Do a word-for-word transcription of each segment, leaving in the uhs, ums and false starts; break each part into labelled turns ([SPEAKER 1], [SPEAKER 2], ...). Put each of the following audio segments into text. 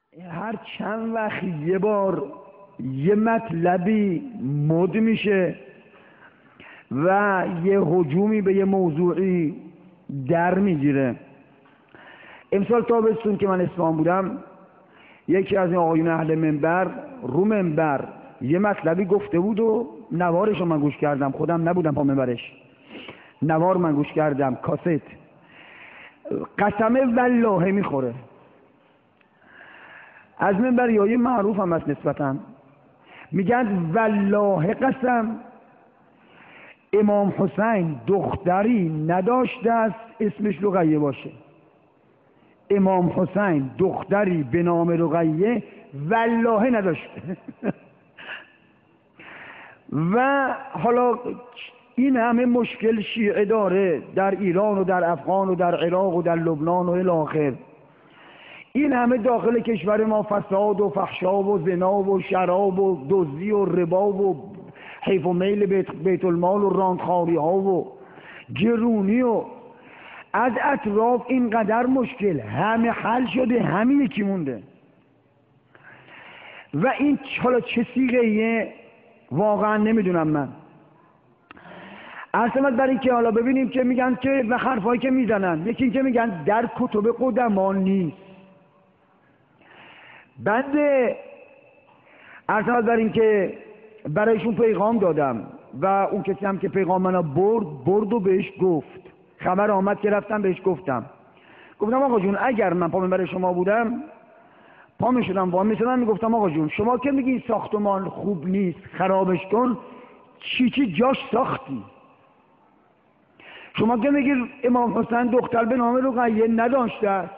[SPEAKER 1] هر چند وقت یه بار یه مطلبی مد میشه و یه هجومی به یه موضوعی در میگیره. امسال تابستون که من اصفهان بودم، یکی از این آقایون اهل منبر رو منبر یه مطلبی گفته بود و نوارش رو من گوش کردم. خودم نبودم پا منبرش، نوار من گوش کردم، کاست. قسمه والله میخوره. از منبر یایی معروف هم است نسبتاً، میگن والله قسم امام حسین دختری نداشته است اسمش رقیه باشه. امام حسین دختری به نام رقیه والله نداشته. و حالا این همه مشکل شیعه داره در ایران و در افغان و در عراق و در لبنان و الی آخر. این همه داخل کشور ما فساد و فحشا و زنا و شراب و دزدی و ربا و حیف و میل بیت, بیت المال و راندخاری ها و گرونی و از اطراف اینقدر مشکل همه حل شده، همین یکی مونده. و این حالا چه سیغه‌ایه واقعا نمیدونم من. اصلا برای که حالا ببینیم که میگن که و حرفایی که میزنن، یکی این که میگن در کتب قدما نیست. بنده اصلا برای این که برایشون پیغام دادم و اون کسی هم که پیغام منو برد برد و بهش گفت، خبر آمد که رفتم بهش گفتم گفتم آقا جون اگر من پا منبر شما بودم پا میشدم با میشدم میگفتم آقا جون شما که میگی ساختمان خوب نیست خرابش کن، چی چی جاش ساختی؟ شما که میگی امام حسین دختر به نام رقیه نداشته است،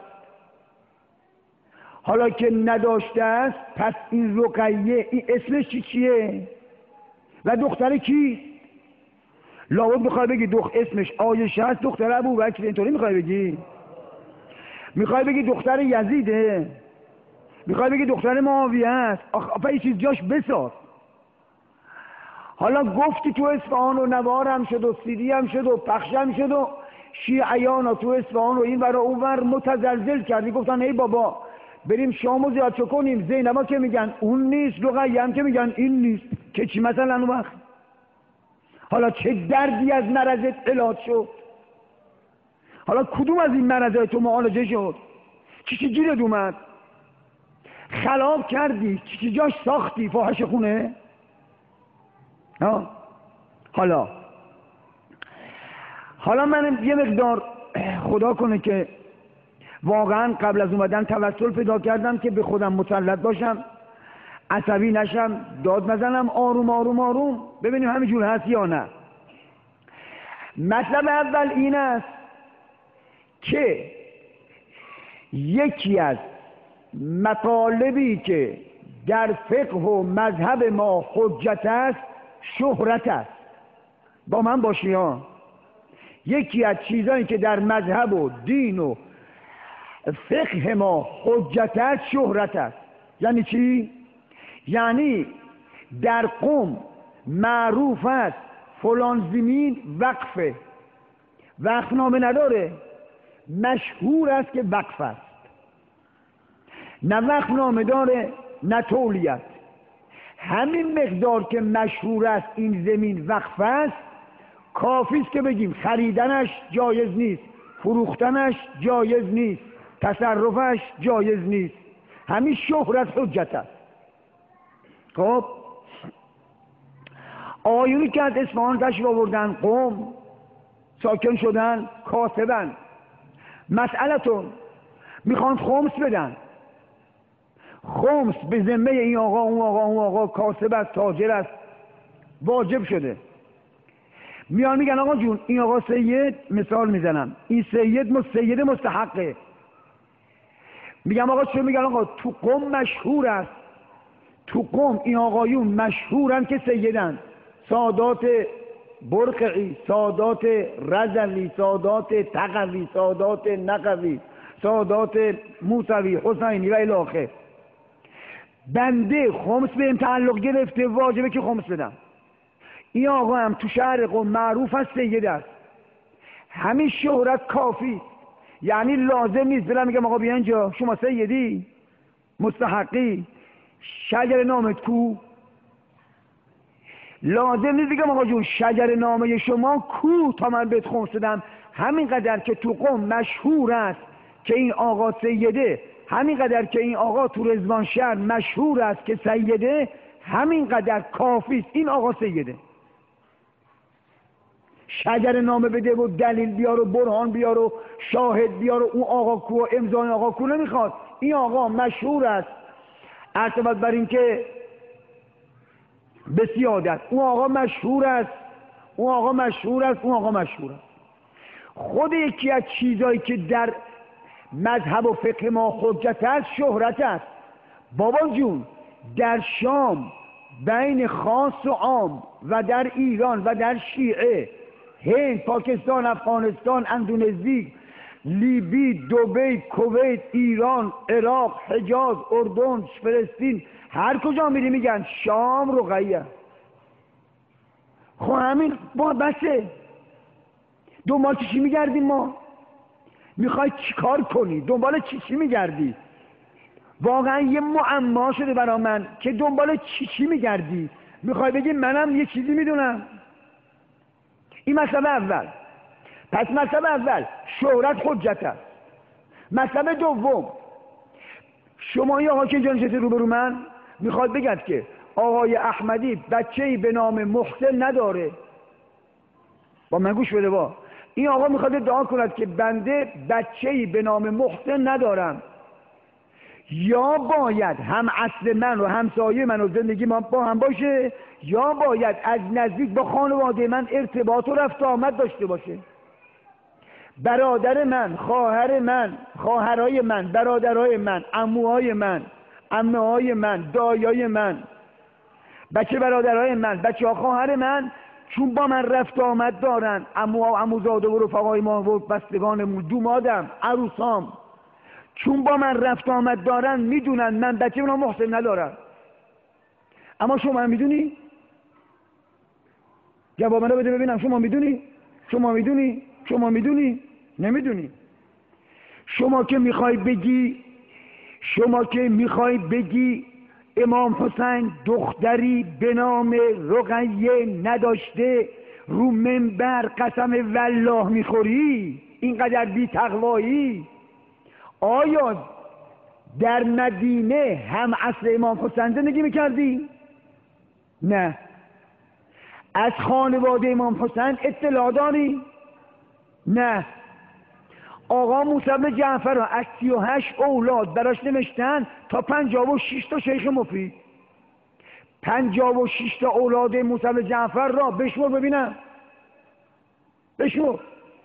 [SPEAKER 1] حالا که نداشته است پس این رقیه این اسمش چی چیه و دختر کی؟ لابد میخوای بگی دختر اسمش آیشه است دختر ابوبکر، اینطوری میخوای بگی؟ میخوای بگی دختر یزیده؟ میخوای بگی دختر معاویه است؟ آخه این چیز جاش بساز. حالا گفتی تو اصفهان و نوار هم شد و سیدی هم شد و پخش هم شد و شیعیان تو اصفهان و این ور و اون ور متزلزل کردی، گفتن ای بابا بریم شامو زیاد چو کنیم. زینبا که میگن اون نیست، رقیه هم که میگن این نیست، که چی مثلا اون وقت؟ حالا چه دردی از مرضت علاج شد؟ حالا کدوم از این مرضای تو معالجه شد؟ چی چی گیرت اومد؟ خلاب کردی؟ چی چی جاش ساختی؟ فاحش خونه؟ ها؟ حالا حالا من یه مقدار خدا کنه که واقعا قبل از اومدن توسل پیدا کردم که به خودم مسلط باشم، عصبی نشم، داد نزنم، آروم آروم آروم ببینیم همینجور هست یا نه. مطلب اول این است که یکی از مطالبی که در فقه و مذهب ما حجت است شهرت است. با من باشی ها. یکی از چیزایی که در مذهب و دین و فقه ما حجت است شهرت است. یعنی چی؟ یعنی در قوم معروف است فلان زمین وقفه، وقفنامه نداره، مشهور است که وقف است، نه وقفنامه داره نه تولیت. همین مقدار که مشهور است این زمین وقف است کافی است که بگیم خریدنش جایز نیست، فروختنش جایز نیست، تصرفش جایز نیست. همین شهرت حجت است. خب آیونی که از اصفهان تشریف آوردن قوم ساکن شدن کاسبن، مسئلتون میخوان خمس بدن، خمس به ذمه این آقا اون آقا اون آقا کاسب است تاجر است واجب شده. میان میگن آقا جون این آقا سید، مثال میزنم این سید مست سید مستحقه. میگم آقا چه؟ میگن آقا تو قوم مشهور است، تو قوم این آقایون مشهورن که سیدن، سادات برقعی، سادات رزلی، سادات تقوی، سادات نقوی، سادات موسوی، حسینی و الی آخر. بنده خمس به این تعلق گرفته واجبه که خمس بدم. این آقا هم تو شهر قوم معروف است سید است، همین شهرت کافی. یعنی لازم نیست برم میگم آقا بیا اینجا شما سیدی، مستحقی شجر نامت کو؟ لازم نیست بگم آقا جون شجر نامه شما کو تا من بهت خونسدم. همینقدر که تو قوم مشهور است که این آقا سیده، همینقدر که این آقا تو رضوان شهر مشهور است که سیده، همینقدر کافی است این آقا سیده. شجر نامه بده و دلیل بیار و برهان بیار و شاهد بیار و اون آقا کو و امضای آقا کو نمیخواد. این آقا مشهور است ارتباط بر این که به سیادت اون آقا مشهور است، اون آقا مشهور است، اون آقا مشهور است. خود یکی از چیزایی که در مذهب و فقه ما حجت است شهرت است. بابا جون در شام بین خاص و عام و در ایران و در شیعه، هند، پاکستان، افغانستان، اندونزی، لیبی، دبی، کویت، ایران، عراق، حجاز، اردن، فلسطین، هر کجا میری میگن شام رقیه. خب همین با بسه. دنبال چی میگردیم ما؟ میخوای چیکار کنی؟ دنبال چی چی میگردی؟ واقعا یه معما شده برا من که دنبال چی چی میگردی؟ میخوای بگی منم یه چیزی میدونم؟ این مسئله اول. پس مسئله اول شهرت حجت است. مسئله دوم، شما یه آقا که اینجا نشسته روبرو من میخواد بگد که آقای احمدی بچه‌ای به نام محسن نداره. با من گوش بده. با این آقا میخواد ادعا کند که بنده بچه‌ای به نام محسن ندارم. یا باید هم اصل من و همسایه من و زندگی من با هم باشه، یا باید از نزدیک با خانواده من ارتباط و رفت آمد داشته باشه. برادر من، خواهر من، خواهرای من، برادرای من، عموهای من، عمه‌های من، دایای من، بچه برادرای من، بچه ها خواهر من، چون با من رفت آمد دارن، عموها و عموزاده و رفقای ما و بستگانمون، دومادم، عروسام، چون با من رفت آمد دارن میدونن من بچه اونا محسن ندارم. اما شما میدونی؟ جواب منو بده ببینم. شما میدونی؟ شما میدونی؟ شما میدونی؟ نمیدونی. شما که میخوای بگی شما که میخوای بگی امام حسین دختری به نام رقیه نداشته، رو منبر قسم والله میخوری، اینقدر بی تقوایی. آیا در مدینه هم اصل امام حسین زندگی میکردی؟ نه. از خانواده امام حسین اطلاع داری؟ نه. آقا موسی بن جعفر را از سی و هشت اولاد براش نوشتن تا پنجاه و شش تا شیخ مفید. پنجاه و شش تا اولاد موسی بن جعفر را بشمر ببینم. بشمر.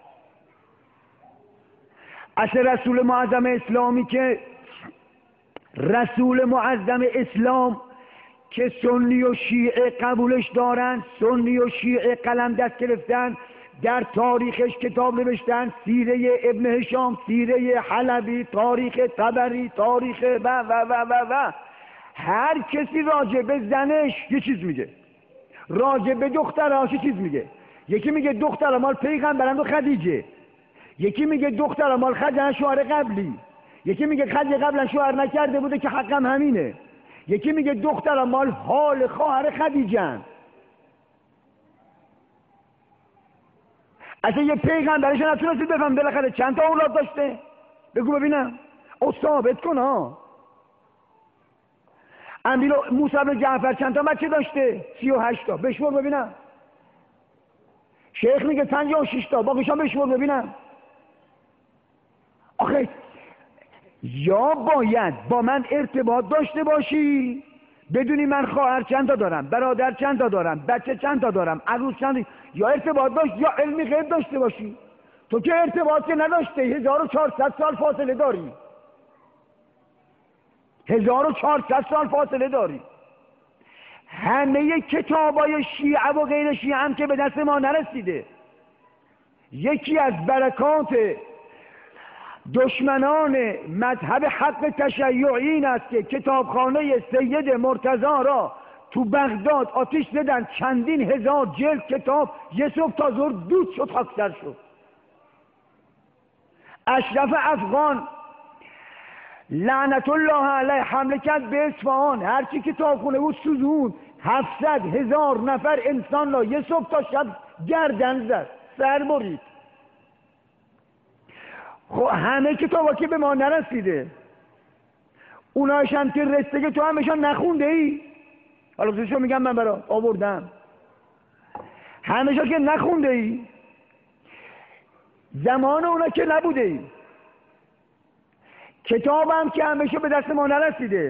[SPEAKER 1] اصل رسول معظم اسلامی که رسول معظم اسلام که سنی و شیعه قبولش دارن، سنی و شیعه قلم دست گرفتن، در تاریخش کتاب نوشتن، سیره ابن هشام، سیره حلبی، تاریخ طبری، تاریخ و و و و و هر کسی راجع به زنش یه چیز میگه، راجع به دخترش یه چیز میگه. یکی میگه دختر مال پیغمبرند و خدیجه، یکی میگه دختر مال خدیجه شوهر قبلی، یکی میگه خدیجه قبلا شوهر نکرده بوده که حقم همینه، یکی میگه دختر مال حال خواهر خدیجه. اصلا یه پیغمبرش نتونستید بفهم بالاخره چند تا اولاد داشته؟ بگو ببینم. او ثابت کن ها. امیر موسی بن جعفر چند تا بچه داشته؟ سی و هشت تا. بشمر ببینم. شیخ میگه پنجاه و شش تا. باقیشان بشمر ببینم. آخه یا باید با من ارتباط داشته باشی بدونی من خواهر چند تا دارم، برادر چند تا دارم، بچه چند تا دارم، عروس چند تا، یا ارتباط داشت یا علمی غیب داشته باشی. تو که ارتباط که نداشته، هزار و چهارصد سال فاصله داری، هزار و چهارصد سال فاصله داری. همه کتابای شیعه و غیر شیعه هم که به دست ما نرسیده. یکی از برکات دشمنان مذهب حق تشیعی این است که کتابخانه سید مرتضی را تو بغداد آتش زدن، چندین هزار جلد کتاب یه صبح تا ظهر دود شد، خاکستر شد. اشرف افغان لعنت الله علیه حمله کرد به اصفهان، هرچی که کتابخونه بود سوزون، هفتصد هزار نفر انسان را یه صبح تا شب گردن زد، سر برید. خب همه کتابا که به ما نرسیده، اونایش هم که رسته که تو همشان نخونده ای، حالا بزرشو میگم من برا آوردم، همشا که نخونده ای، زمان اونا که نبوده ای، کتاب هم که همشا به دست ما نرسیده،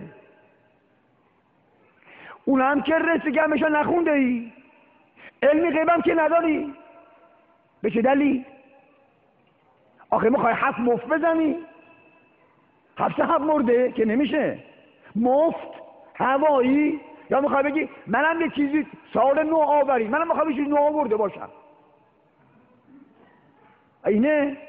[SPEAKER 1] اون هم که رسته که همشا نخونده ای، علمی غیب هم که نداری. به چه دلیل؟ آخه میخوای هفت مفت بزنی؟ هفت هفت مرده که نمیشه، مفت هوایی. یا میخوای بگی منم یه چیزی سال نو آوری، منم میخوام یه چیزی نو آورده باشم. اینه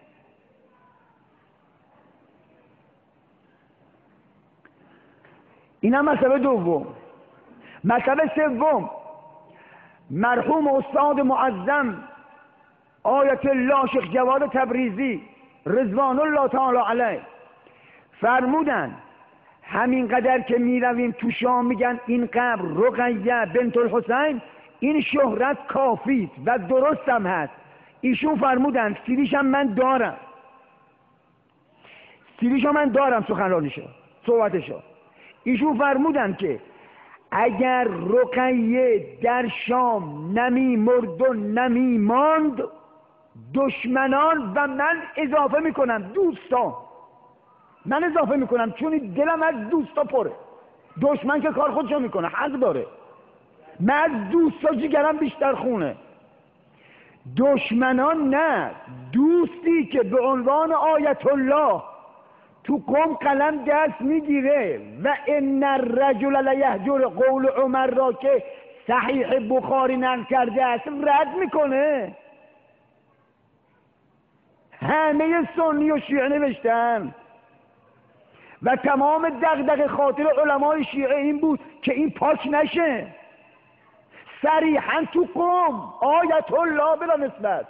[SPEAKER 1] اینم مسئله دوم. مسئله سوم، مرحوم استاد معظم آیت الله شیخ جواد تبریزی رضوان الله تعالی علیه فرمودن همین قدر که می رویم تو شام میگن این قبر رقیه بنت الحسین، این شهرت کافی و درست هم هست. ایشون فرمودن سیریش هم من دارم، سیریش هم من دارم سخنرانیشو صحبتشو. ایشون فرمودن که اگر رقیه در شام نمی مرد و نمی ماند، دشمنان و من اضافه میکنم دوستان، من اضافه میکنم چون دلم از دوستا پره، دشمن که کار خودشو میکنه حق داره، من از دوستا جگرم بیشتر خونه. دشمنان نه، دوستی که به عنوان آیت الله تو قم قلم دست میگیره و ان الرجل لیهجر قول عمر را که صحیح بخاری نقل کرده است رد میکنه. همه سنی و شیعه نوشتن و تمام دغدغه خاطر علمای شیعه این بود که این پاک نشه. صریحا تو قم آیت الله بلا نسبت.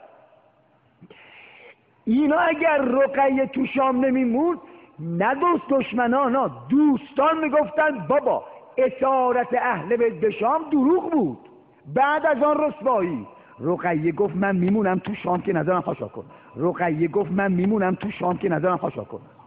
[SPEAKER 1] اینا اگر رقیه تو شام نمیمون، نه دوست دشمنان ها دوستان میگفتن بابا اسارت اهل بیت به شام دروغ بود. بعد از آن رسوایی رقیه گفت من میمونم تو شام که نظرم خاشا کن، رقیه گفت من میمونم تو شام که نظرم خاشا کن.